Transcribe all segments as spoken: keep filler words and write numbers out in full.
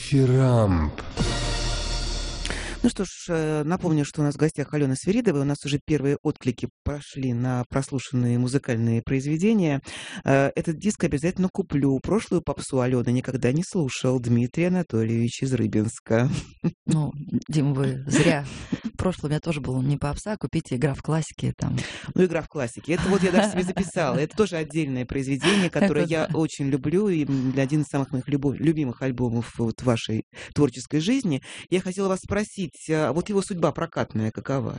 Дифирамб. Ну что ж, напомню, что у нас в гостях Алена Свиридова. У нас уже первые отклики прошли на прослушанные музыкальные произведения. Этот диск обязательно куплю. Прошлую попсу Алена никогда не слушал. Дмитрий Анатольевич из Рыбинска. Ну, Дим, вы зря. В прошлом я тоже был не попса, а купите «Игра в классике». Там. Ну, «Игра в классике». Это вот я даже себе записала. Это тоже отдельное произведение, которое Это я да. очень люблю. И для один из самых моих любов... любимых альбомов вот вашей творческой жизни. Я хотела вас спросить, а вот его судьба прокатная какова?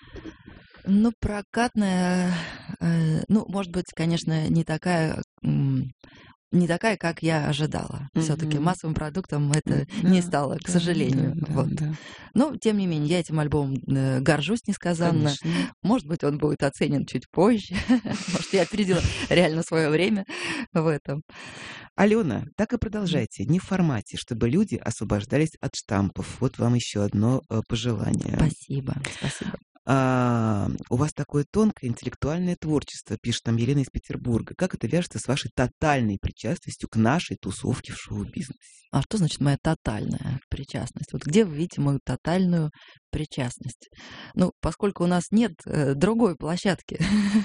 Ну, прокатная, э, ну, может быть, конечно, не такая, м, не такая, как я ожидала. Все-таки Мгм. массовым продуктом это Да, не стало, к да, сожалению. да, да, Вот. да. Но, тем не менее, я этим альбомом э, горжусь несказанно. Конечно. Может быть, он будет оценен чуть позже. Может, я опередила реально свое время в этом. Алена, так и продолжайте. Не в формате, чтобы люди освобождались от штампов. Вот вам еще одно э, пожелание. Спасибо, спасибо. А, у вас такое тонкое интеллектуальное творчество, пишет нам Елена из Петербурга. Как это вяжется с вашей тотальной причастностью к нашей тусовке в шоу-бизнесе? А что значит моя тотальная причастность? Вот где вы видите мою тотальную причастность? Ну, поскольку у нас нет э, другой площадки,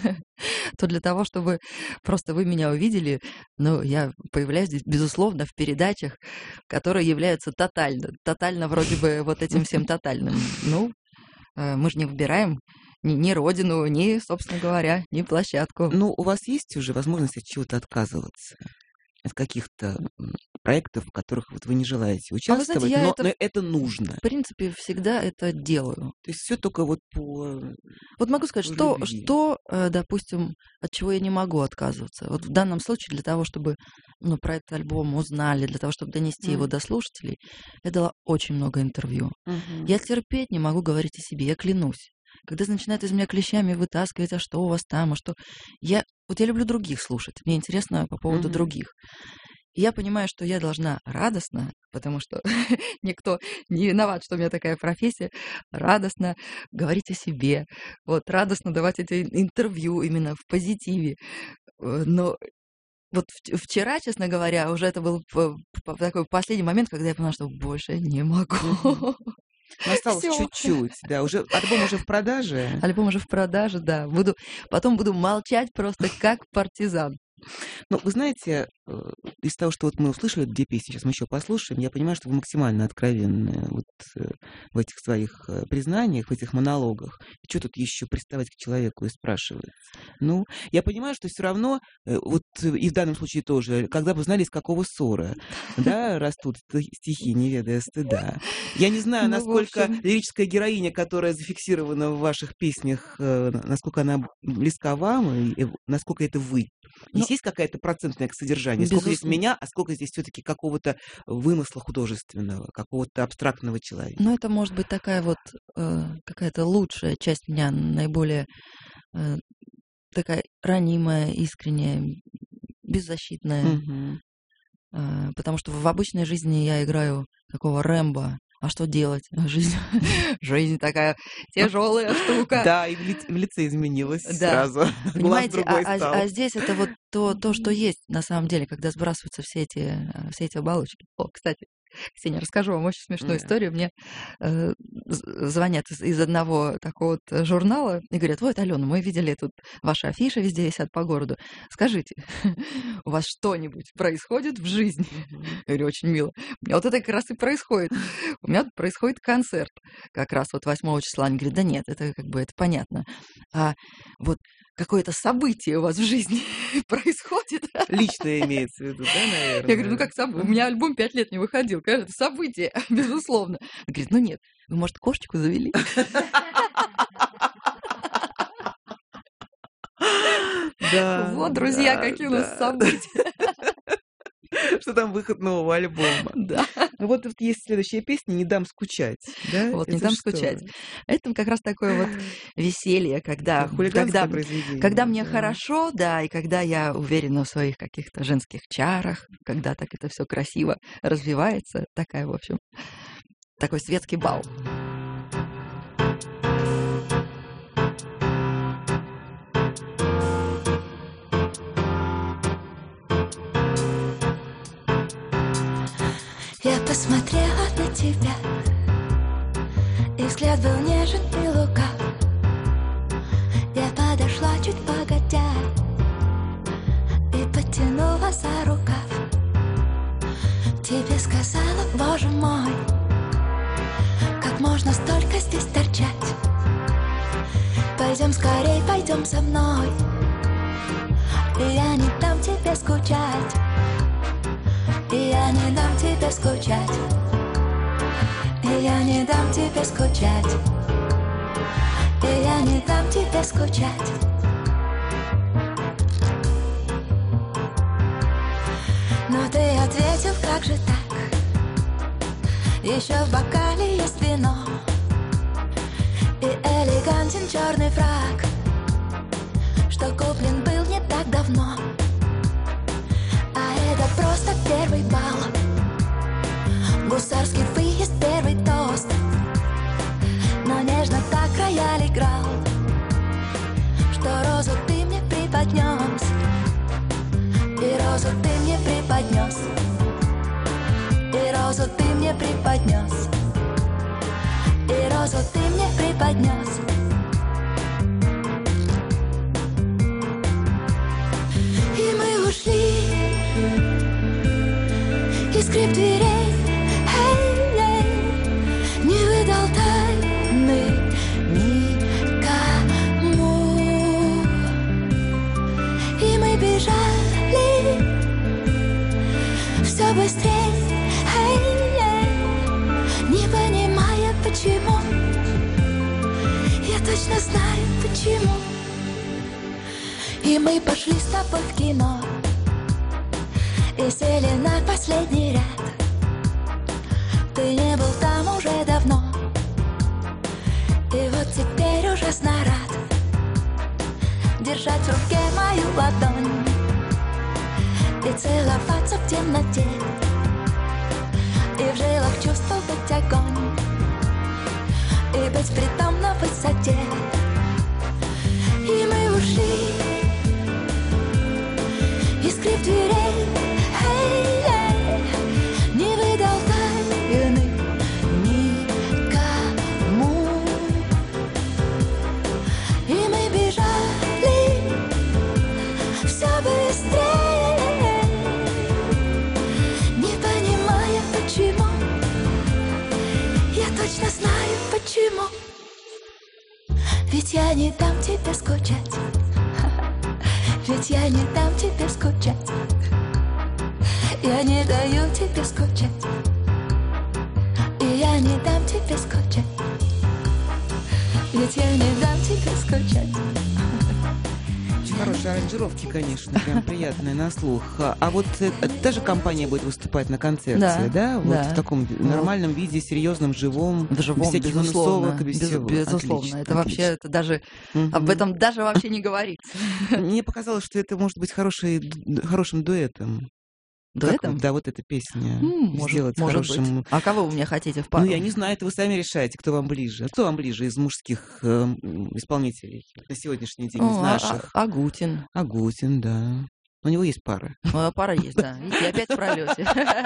то для того, чтобы просто вы меня увидели, ну, я появляюсь здесь, безусловно, в передачах, которые являются тотально, тотально вроде бы вот этим всем тотальным. Ну, э, мы же не выбираем ни, ни родину, ни, собственно говоря, ни площадку. Ну, у вас есть уже возможность от чего-то отказываться? От каких-то м, проектов, в которых вот вы не желаете А вы участвовать, знаете, я но, это, но это нужно. в принципе, всегда это делаю. То есть все только вот по, Вот могу сказать, по что, любви. что, э, допустим, от чего я не могу отказываться. Вот в данном случае для того, чтобы ну, про этот альбом узнали, для того, чтобы донести его М. до слушателей, я дала очень много интервью. Мгм. Я терпеть не могу говорить о себе, я клянусь. Когда начинают из меня клещами вытаскивать, а что у вас там, а что... Я, вот я люблю других слушать, мне интересно по поводу Мгм. других. И я понимаю, что я должна радостно, потому что никто не виноват, что у меня такая профессия, радостно говорить о себе, вот, радостно давать эти интервью именно в позитиве. Э, Но вот в- вчера, честно говоря, уже это был п- п- такой последний момент, когда я поняла, что больше не могу. Мгм. Ну, осталось Всё. чуть-чуть, да, уже альбом уже в продаже. Альбом уже в продаже, да. Буду, потом буду молчать просто как партизан. Ну, вы знаете, э, из того, что вот мы услышали, две песни сейчас мы еще послушаем, я понимаю, что вы максимально откровенны вот э, в этих своих э, признаниях, в этих монологах. И что тут еще приставать к человеку и спрашивать? Ну, я понимаю, что все равно, э, вот э, и в данном случае тоже, когда бы знали, из какого ссора, да, растут ст- стихи, не ведая стыда. Я не знаю, Ну, в насколько общем, лирическая героиня, которая зафиксирована в ваших песнях, э, насколько она близка вам, и э, насколько это вы. ну, Здесь есть какая-то процентное содержание? Сколько здесь безусловно. меня, а сколько здесь все-таки какого-то вымысла художественного, какого-то абстрактного человека? Ну, это может быть такая вот э, какая-то лучшая часть меня, наиболее э, такая ранимая, искренняя, беззащитная. Мгм. Э, потому что в обычной жизни я играю такого Рэмбо. А что делать? Жизнь, жизнь такая тяжелая штука. Да, и в лиц- в лице изменилось Да, сразу. Глаз понимаете, а, другой а- стал. а здесь это вот то, то, что есть на самом деле, когда сбрасываются все эти, э, все эти оболочки. О, кстати, Ксения, расскажу вам очень смешную Да. историю. Мне э, з- звонят из, из одного такого вот э, журнала и говорят: вот, Алена, мы видели тут ваши афиши везде висят по городу. Скажите, у вас что-нибудь происходит в жизни? Мгм. Я говорю: очень мило. У меня вот это как раз и происходит. У меня тут происходит концерт как раз вот восьмого числа. Они говорят: да нет, это как бы это понятно. А вот какое-то событие у вас в жизни происходит. Личное имеется в виду, да, Я говорю: ну наверное? как событие? У меня альбом пять лет не выходил. Конечно, это событие, безусловно. Он говорит: ну нет, вы, может, кошечку завели? Да, Вот, друзья, да, какие у нас да. события. Что там выход нового альбома? Да, Ну вот тут есть следующая песня «Не дам скучать». Да? вот, не Это дам что? скучать. Это как раз такое вот веселье, когда, Такое хулиганское когда, произведение. когда мне да. хорошо, да, и когда я уверена в своих каких-то женских чарах, когда так это все красиво развивается, такая, в общем, такой светский бал. Я Посмотрела на тебя, и взгляд был нежен и лукав. Я подошла чуть погодя и потянула за рукав. Тебе сказала, боже мой, как можно столько здесь торчать. Пойдем скорей, пойдем со мной, и я не дам тебе скучать. И я не дам тебе скучать. И я не дам тебе скучать. И я не дам тебе скучать. Но ты ответил, как же так? Еще в бокале есть вино и элегантен черный фрак, что куплен был не так давно. А это просто первый бал, гусарский выезд, первый тост. Но нежно так рояль играл, что розу ты мне преподнес. И розу ты мне преподнес. И розу ты мне преподнес. И розу ты мне преподнес. И мы ушли, и скрип дверей, эй, эй, не выдал тайны никому. И мы бежали все быстрее, эй, эй, не понимая почему. Я точно знаю почему. И мы пошли с тобой в кино и сели на последний ряд. Ты не был там уже давно, и вот теперь ужасно рад держать в руке мою ладонь и целоваться в темноте, и в жилах чувствовать огонь, и быть при том на высоте. И мы ушли, и скрип дверей, эй, эй, не выдал тайны никому. И мы бежали все быстрее, не понимая почему. Я точно знаю почему. Ведь я не дам тебе скучать. Ведь я не дам тебе скучать. Я не даю тебе скучать. И я не дам тебе скучать. Ведь я не дам тебе скучать. Очень хорошие аранжировки, конечно, прям приятные на слух. А вот э, та же компания будет выступать на концерте, Да, да? Вот да. в таком нормальном виде, серьезном, живом, В живом, без всяких безусловно, минусовок и без без- всего. безусловно. Отлично, Это вообще, отлично. это даже Мгм. об этом даже вообще не говорится. Мне показалось, что это может быть хороший, ду- хорошим дуэтом. Как Дуэтом? вот, да, вот эта песня М, может, сделать может хорошим. быть. А кого вы мне хотите в пару? Ну, я не знаю, это вы сами решаете, кто вам ближе. А кто вам ближе из мужских э, м, исполнителей на сегодняшний день, из О, а- наших? а- Агутин. Агутин, да. У него есть пара. Ну, пара есть, да. Видите, я опять в пролете.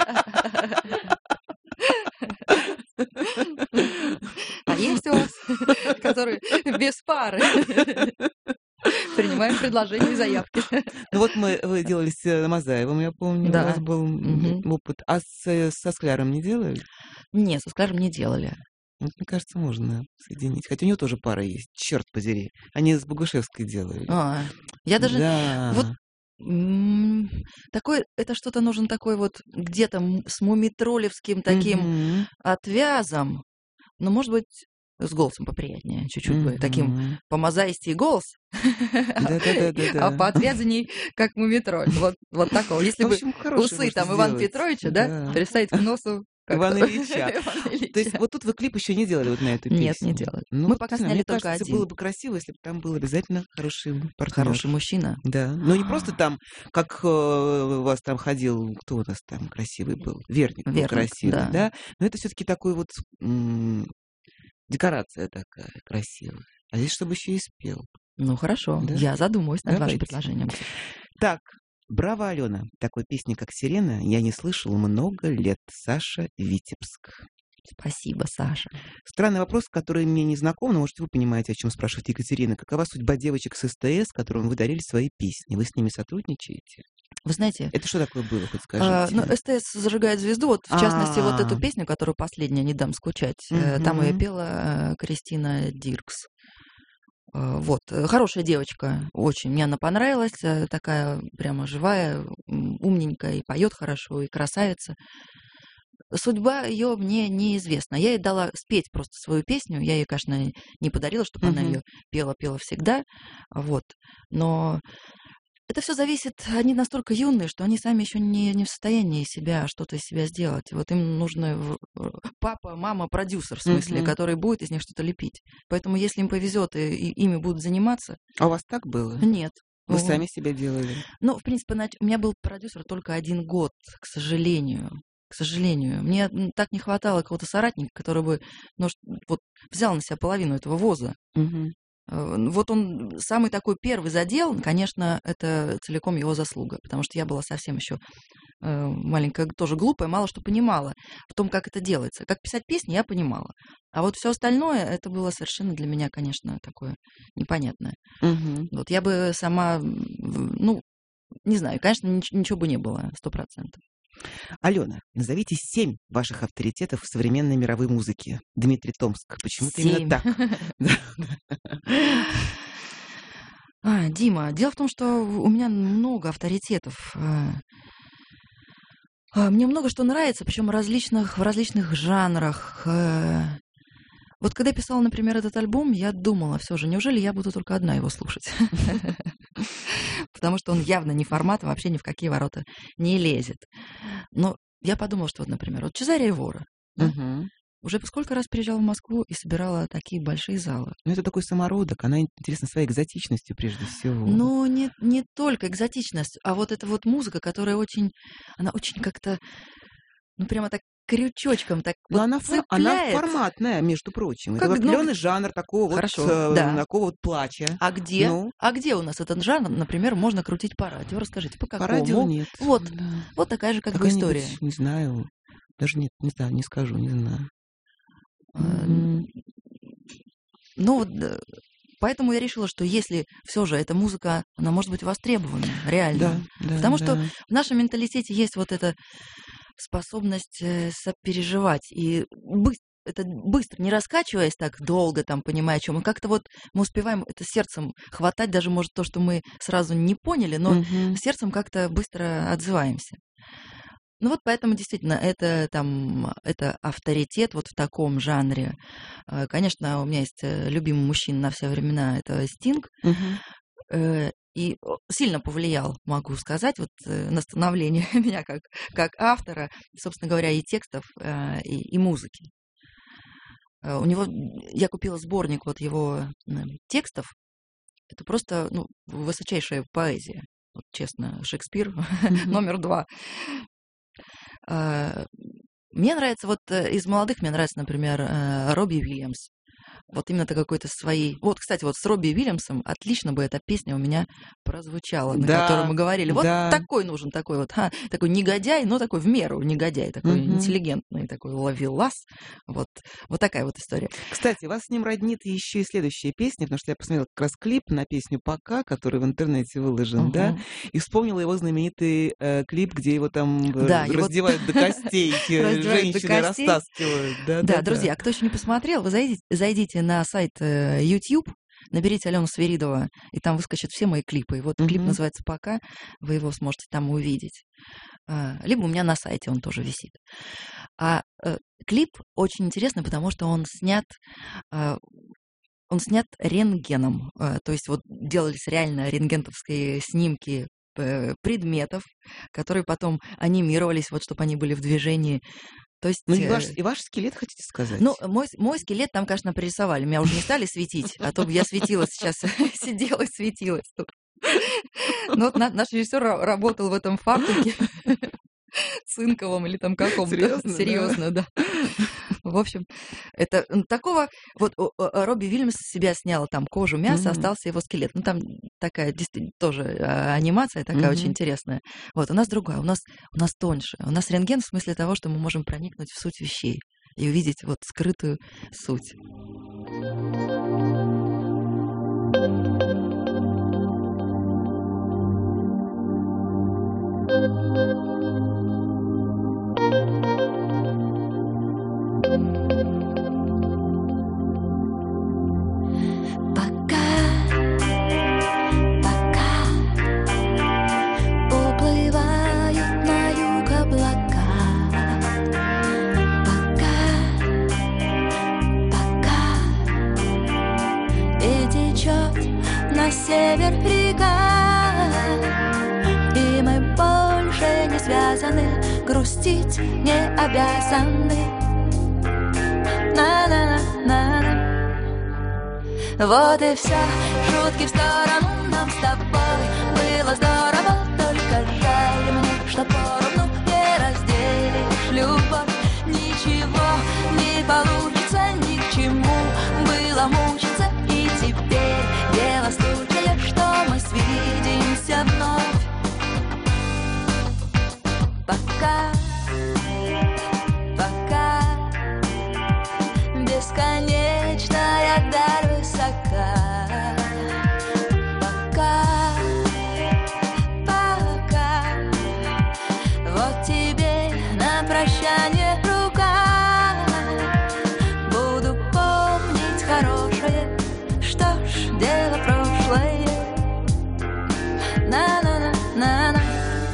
А есть у вас, которые без пары? Принимаем предложения и заявки. Ну вот мы вы делали с э, Мазаевым, я помню, Да. у вас был м, Мгм. опыт. А с, э, со Скляром не делали? Нет, со Скляром не делали. Вот, мне кажется, можно соединить. Хотя у него тоже пара есть, черт подери. Они с Богушевской делали. А, я даже... Да. вот м, такой, это что-то нужен такой вот где-то м- с мумитролевским таким Мгм. отвязом, но, может быть, с голосом поприятнее чуть-чуть бы. Таким Мгм. помазаистей голос, Да-да-да-да-да. а поотвязанней, как мумитроль. Вот, вот такого. Если В бы общем, хороший усы можете там Ивана сделать. Петровича, да, Да. приставить к носу как Ивана то- Ильича. Ивана То есть Ильича. вот тут вы клип еще не делали вот на эту песню? Нет, не делали. Ну, Мы вот пока не знаю, сняли мне только кажется, один. было бы красиво, если бы там был обязательно хороший партнер. Хороший мужчина. Да. Но не просто там, как э, у вас там ходил, кто у нас там красивый был? Верник был Верник, красивый, да. да? Но это все-таки такой вот м, декорация такая красивая. А здесь, чтобы еще и спел. Ну, хорошо. Да? Я задумаюсь над вашим Давайте. предложением. Так, Браво, Алена. Такой песни, как «Сирена», я не слышал много лет. Саша, Витебск. Спасибо, Саша. Странный вопрос, который мне не знаком, но, может, вы понимаете, о чем спрашивает Екатерина. Какова судьба девочек с СТС, которым вы дарили свои песни? Вы с ними сотрудничаете? Вы знаете... Это что такое было, хоть скажите? А, ну, СТС зажигает звезду. Вот, в частности, вот эту песню, которую последняя «Не дам скучать», Мгм. там ее пела Кристина Диркс. А, Вот, хорошая девочка, очень. Мне она понравилась, э, такая прямо живая, м, умненькая, и поет хорошо, и красавица. Судьба ее мне неизвестна. Я ей дала спеть просто свою песню. Я ей, конечно, не подарила, чтобы она Мгм. ее пела, пела всегда. Вот. Но это все зависит. Они настолько юные, что они сами еще не, не в состоянии себя что-то из себя сделать. Вот им нужно в- в- папа, мама, продюсер, в смысле, Мгм. который будет из них что-то лепить. Поэтому, если им повезет и, и ими будут заниматься, А у вас так было? нет. Вы О, сами себя делали? Ну, в принципе, нач- у меня был продюсер только один год, к сожалению. К сожалению. Мне м, так не хватало какого-то соратника, который бы ну, ш- вот, взял на себя половину этого воза. Мгм. Э, Вот он самый такой первый задел, конечно, это целиком его заслуга, потому что я была совсем еще маленькая, тоже глупая, мало что понимала в том, как это делается. Как писать песни, я понимала. А вот все остальное, это было совершенно для меня, конечно, такое непонятное. Мгм. Вот я бы сама, м, в- ну, не знаю, конечно, нич- ничего бы не было, сто процентов. Алена, назовите семь ваших авторитетов в современной мировой музыке. Дмитрий Томск. Почему-то именно Семь. так. Да. А, Дима, дело в том, что у меня много авторитетов. А, а, Мне много что нравится, причем различных, в различных жанрах. Э, Вот когда я писала, например, этот альбом, я думала, все же, неужели я буду только одна его слушать? Потому что он явно не формат, вообще ни в какие ворота не лезет. Но я подумала, что вот, например, вот Чезаре Вора, да, Мгм. уже сколько раз приезжала в Москву и собирала такие большие залы. Ну, это такой самородок. Она интересна своей экзотичностью прежде всего. Но не, не только экзотичность, а вот эта вот музыка, которая очень, она очень как-то, ну, прямо так крючочком так Но вот она, фор- она цепляет. форматная, между прочим. Как, Это ну, определенный жанр такого хорошо, вот, э, да. такого вот плача. А где? Ну, А где у нас этот жанр, например, можно крутить по радио? Расскажите, по по какому? радио нет. Вот, Да. вот такая же как бы Какая-нибудь, история. не знаю, даже нет, не знаю, не скажу, не знаю. А, Мгм. Ну, вот, э, поэтому я решила, что если все же эта музыка, она может быть востребована, реально. Да, да, Потому что да. в нашем менталитете есть вот эта способность э, сопереживать и быс- это быстро, не раскачиваясь так долго, там, понимая, о чем. И как-то вот мы успеваем это сердцем хватать, даже, может, то, что мы сразу не поняли, но Мгм. сердцем как-то быстро отзываемся. Ну вот поэтому действительно это там это авторитет вот в таком жанре. Э, Конечно, у меня есть э, любимый мужчина на все времена, это Стинг. Мгм. Э, И о, сильно повлиял, могу сказать, вот э, на становление меня как, как автора, собственно говоря, и текстов, э, и, и музыки. Э, У него, я купила сборник вот его м, текстов. Это просто, ну, высочайшая поэзия. Вот, честно, Шекспир Мгм. номер два. А, Мне нравится вот э, из молодых, мне нравится, например, э, Робби Уильямс. Вот именно то какой-то своей... Вот, кстати, вот с Робби Уильямсом отлично бы эта песня у меня прозвучала, на которой Да, мы говорили. Вот да. такой нужен, такой вот, ха, такой негодяй, но такой в меру негодяй, такой Мгм. интеллигентный, такой ловелас. Вот, вот такая вот история. Кстати, вас с ним роднит еще и следующая песня, потому что я посмотрела как раз клип на песню «Пока», который в интернете выложен, да, Мгм. и вспомнила его знаменитый э, клип, где его там э, Да, его раздевают до костей, э, раздевают до женщины костей. растаскивают. Да, Да, да, друзья, кто еще не посмотрел, вы зайдите, зайдите на сайт э, YouTube, наберите Алену Свиридова, и там выскочат все мои клипы. И вот клип Мгм. называется «Пока», вы его сможете там увидеть. А, Либо у меня на сайте он тоже висит. А э, клип очень интересный, потому что он снят, а, он снят рентгеном. А, То есть вот делались реально рентгеновские снимки э, предметов, которые потом анимировались, вот чтобы они были в движении. То есть... Ну, и э, ваш, и ваш скелет, хотите сказать? Ну, мой, мой скелет там, конечно, пририсовали. Меня уже не стали светить, а то бы я светилась сейчас, сидела и светилась тут. Но вот на- наш режиссер ра- работал в этом фартуке цинковом или там каком-то. Серьезно, да? Серьезно, да. В общем, это м, такого... Вот о- о- Робби Уильямс с себя снял там кожу, мясо, Мгм. остался его скелет. Ну, там такая действительно тоже а, анимация такая очень Мгм. интересная. Вот, у нас другая, у нас, у нас тоньше. У нас рентген в смысле того, что мы можем проникнуть в суть вещей и увидеть вот скрытую суть. Пока, пока уплывают на юг облака. Пока, пока и течет на север река, и мы больше не связаны, грустить не обязаны. На-на-на-на-на. Вот и все, шутки в сторону, нам с тобой было здорово, только жаль мне, что поровну не разделишь любовь. Ничего не получится, ни к чему было мучиться, и теперь дело случая, что мы свидимся вновь. Пока, пока бесконечная даль высока. Пока, пока вот тебе на прощание рука. Буду помнить хорошее, что ж, дело прошлое. На-на-на-на-на.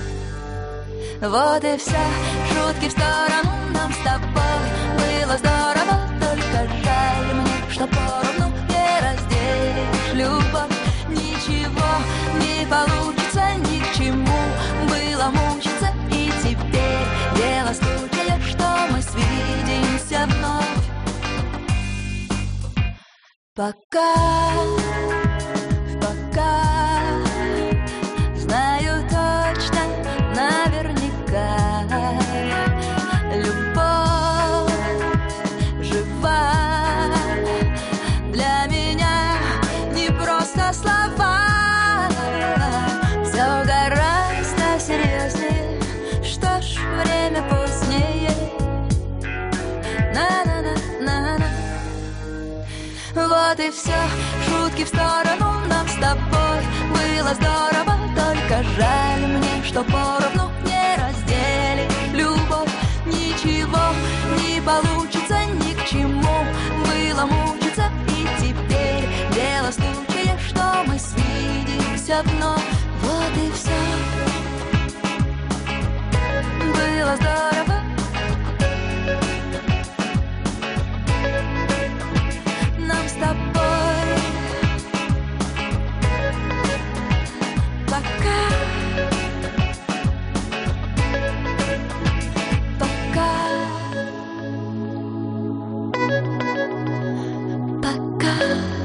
Вот и все, шутки в сторону, нам с тобой было здорово, только жаль мне, что поровну не разделишь любовь. Ничего не получится, ни к чему было мучиться, и теперь дело случая, что мы свидимся вновь. Пока, пока знаю точно, наверняка, любовь жива. Для меня не просто слова, все гораздо серьезнее. Что ж, время позднее. На-на-на-на-на. Вот и все, шутки в сторону, нам с тобой было здорово, только жаль мне, что поровну не разделишь любовь. Ничего не получится, ни к чему было мучиться, и теперь дело случая, что мы свидимся вновь. Вот и все, было здорово, нам с тобой. Пока, пока, пока.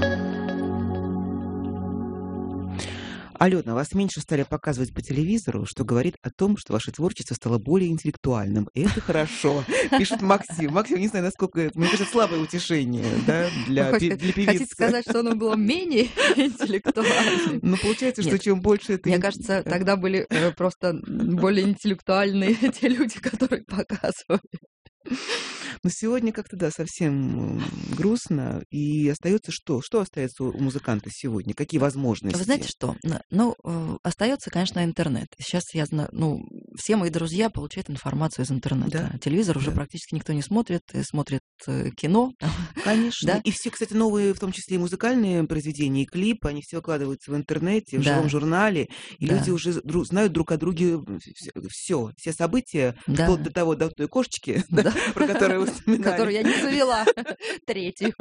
Алена, вас меньше стали показывать по телевизору, что говорит о том, что ваше творчество стало более интеллектуальным. И это хорошо, пишет Максим. Максим, не знаю, насколько это, мне кажется, слабое утешение, да, для, Вы пе- хотите- для певицы. Хотите сказать, что оно было менее интеллектуальным? Ну, получается, что Нет. чем больше это... Мне ин- кажется, тогда были э, просто более интеллектуальные те люди, которые показывали. Но сегодня как-то, да, совсем м, грустно. И остается что? Что остается у музыканта сегодня? Какие возможности? Вы знаете что? Н- Ну, э, остается, конечно, интернет. Сейчас я знаю, ну, все мои друзья получают информацию из интернета. Да, Телевизор уже да. практически никто не смотрит, и смотрит э, кино. Конечно. Да. И все, кстати, новые, в том числе и музыкальные произведения, и клипы, они все выкладываются в интернете, в Да. живом журнале, и Да. люди уже дру- знают друг о друге все, все события, Да. вплоть до того, до той кошечки, да, Да. про которую вы вспоминали. Которую я не завела. Третью.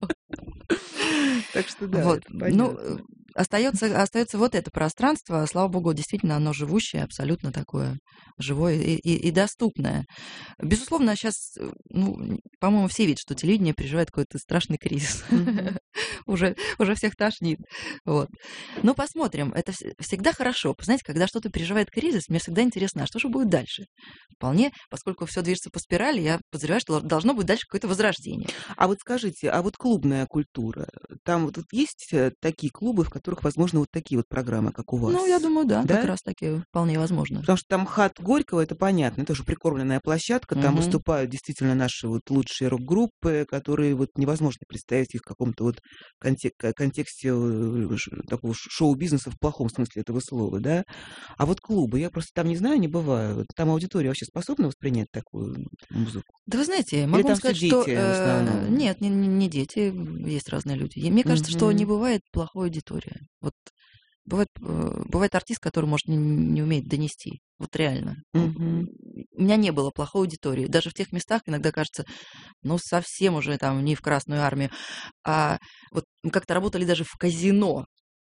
Так что да, Вот. это Ну, понятно. остается, остается вот это пространство. Слава богу, действительно, оно живущее, абсолютно такое живое и, и- и доступное. Безусловно, сейчас, ну, по-моему, все видят, что телевидение переживает какой-то страшный кризис. Мгм. уже, уже всех тошнит. Вот. Ну, посмотрим. Это всегда хорошо. Знаете, когда что-то переживает кризис, мне всегда интересно, а что же будет дальше? Вполне, поскольку все движется по спирали, я подозреваю, что должно быть дальше какое-то возрождение. А вот скажите, а вот клубная культура, там вот есть такие клубы, в которых, возможно, вот такие вот программы, как у вас? Ну, я думаю, да, да? как раз таки вполне возможно. Потому что там ХАТ Горького, это понятно, это уже прикормленная площадка, там Мгм. выступают действительно наши вот лучшие рок-группы, которые вот невозможно представить их в каком-то вот контек- контексте э, ш- такого ш- шоу-бизнеса в плохом смысле этого слова, да? А вот клубы, я просто там не знаю, не бываю. Вот там аудитория вообще способна воспринять такую музыку? Да вы знаете, могу там вам всё сказать, что... дети в э, основном? Нет, не, не- не дети, есть разные люди. И мне кажется, что не Мгм. бывает плохой аудитории. Вот бывает, э, бывает артист, который, может, не, не умеет донести. Вот реально. Ну, Мгм. У меня не было плохой аудитории. Даже в тех местах иногда кажется, ну, совсем уже там не в Красную армию. А вот мы как-то работали даже в казино.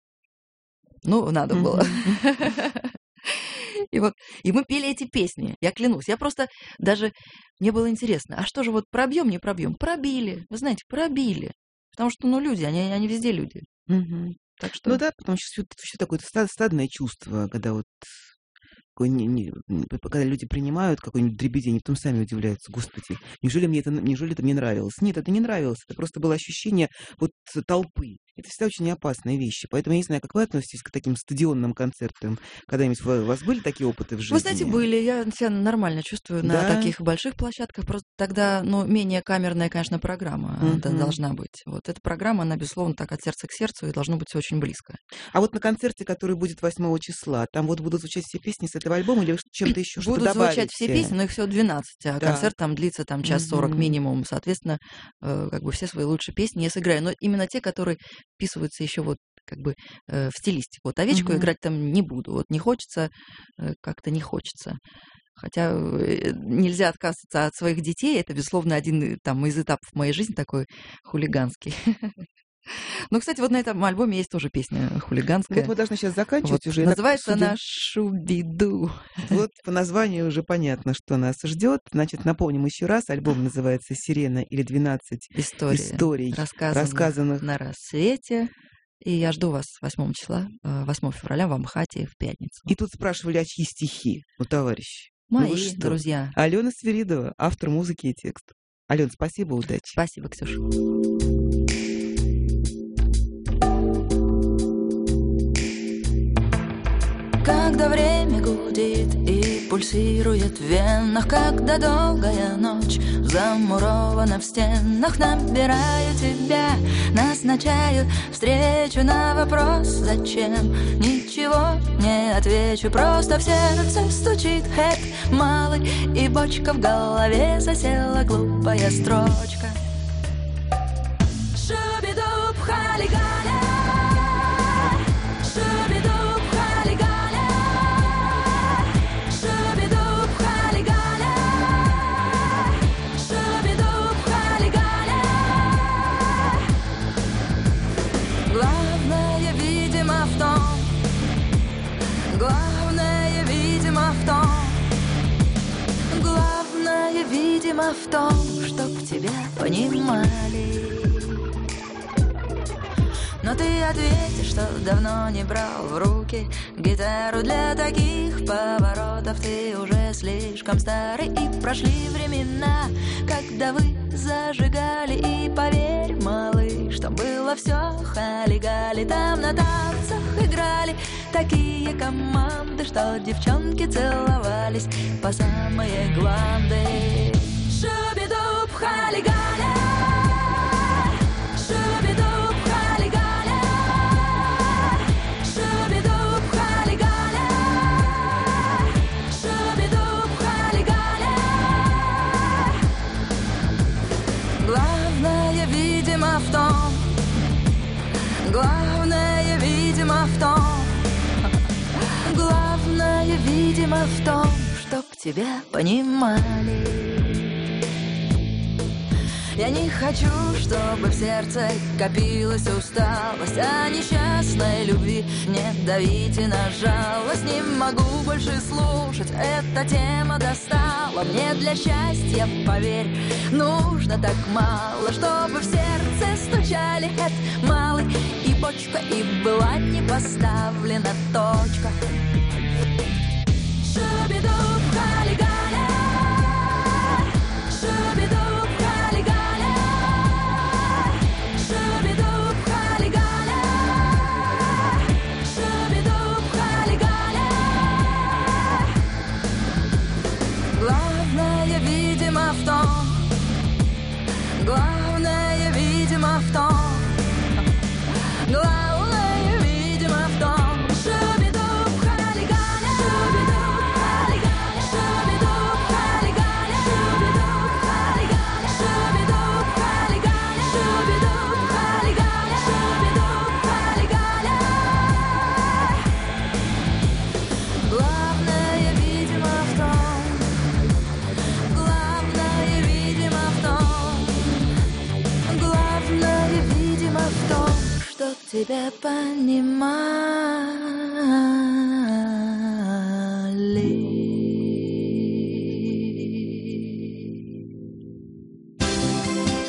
Ну, надо было. Мгм. И вот, и мы пели эти песни, я клянусь. Я просто даже, мне было интересно, а что же вот пробьем, не пробьем? Пробили, вы знаете, пробили. Потому что, ну, люди, они, они везде люди. Мгм. Так что... Ну да, потому что все такое ста- стадное чувство, когда вот такое не- не- м, п- когда люди принимают какой-нибудь дребедень, и потом сами удивляются, господи, неужели мне это, неужели это мне нравилось? Нет, это не нравилось, это просто было ощущение вот толпы. Это всегда очень опасные вещи, поэтому я не знаю, как вы относитесь к таким стадионным концертам. Когда-нибудь у вас были такие опыты в жизни? Вы знаете, были. Я себя нормально чувствую на Да? таких больших площадках. Просто тогда, ну, менее камерная, конечно, программа э, да, Мгм. должна быть. Вот эта программа, она, безусловно, так от сердца к сердцу, и должно быть все очень близко. А вот на концерте, который будет восьмого числа, там вот будут звучать все песни с этого альбома или вы чем-то еще что-то Будут звучать все добавите? песни, но их всего двенадцать, а Да. концерт там длится там час сорок Мгм. минимум. Соответственно, э, как бы все свои лучшие песни я сыграю. Но именно те, которые вписываются еще вот как бы э, в стилистику. Вот овечку Мгм. играть там не буду. Вот не хочется, э, как-то не хочется. Хотя э, нельзя отказываться от своих детей. Это, безусловно, один э, там, из этапов моей жизни такой хулиганский. Ну, кстати, вот на этом альбоме есть тоже песня Вот хулиганская. мы должны сейчас Вот. заканчивать уже. Я так, Называется судя- она «Шубиду». Вот по названию уже понятно, что нас ждет. Значит, напомним еще раз. Альбом называется «Сирена» или «двенадцать История, историй, рассказанных, рассказанных». на рассвете. И я жду вас восьмого числа, э, восьмого февраля в Амхате в пятницу. И тут спрашивали, а чьи стихи? Ну, товарищи. ну вы Мои что? друзья. Алена Свиридова, автор музыки и текстов. Алена, спасибо, удачи. Спасибо, Ксюша. Когда время гудит и пульсирует в венах, когда долгая ночь замурована в стенах, набираю тебя, назначаю встречу на вопрос «Зачем?» Ничего не отвечу, просто в сердце стучит хэт малый, и бочка в голове засела глупая строчка. Шубидуб халигаля, шубидуб халигаля, шубидуб халигаля, шубидуб халигаля. Главное, видимо, в том, главное, видимо, в том, главное, видимо, в том, чтоб тебя понимали. Но ты ответишь, что давно не брал в руки гитару. Для таких поворотов ты уже слишком старый. И прошли времена, когда вы зажигали. И поверь, малыш, что было все хали-гали. Там на танцах играли такие команды, что девчонки целовались по самые гланды. Шубидуб хали-галя, шубидуб хали-галя, шубидуб хали-галя, шубидуб хали-галя. Главное, видимо, в том, главное, видимо, в том, главное, видимо, в том, чтоб тебя понимали. Я не хочу, чтобы в сердце копилась усталость, а несчастной любви не давите на жалость. Не могу больше слушать, эта тема достала. Мне для счастья, поверь, нужно так мало, чтобы в сердце стучали эт малый и бочка, и была не поставлена точка. Шубидуб, хали-галя, шубидуб, хали-галя, шубидуб, хали-галя, шубидуб, хали-галя. Главное, видимо, в том, главное, видимо, в том, главное, видимо, в том. Тебя понимать.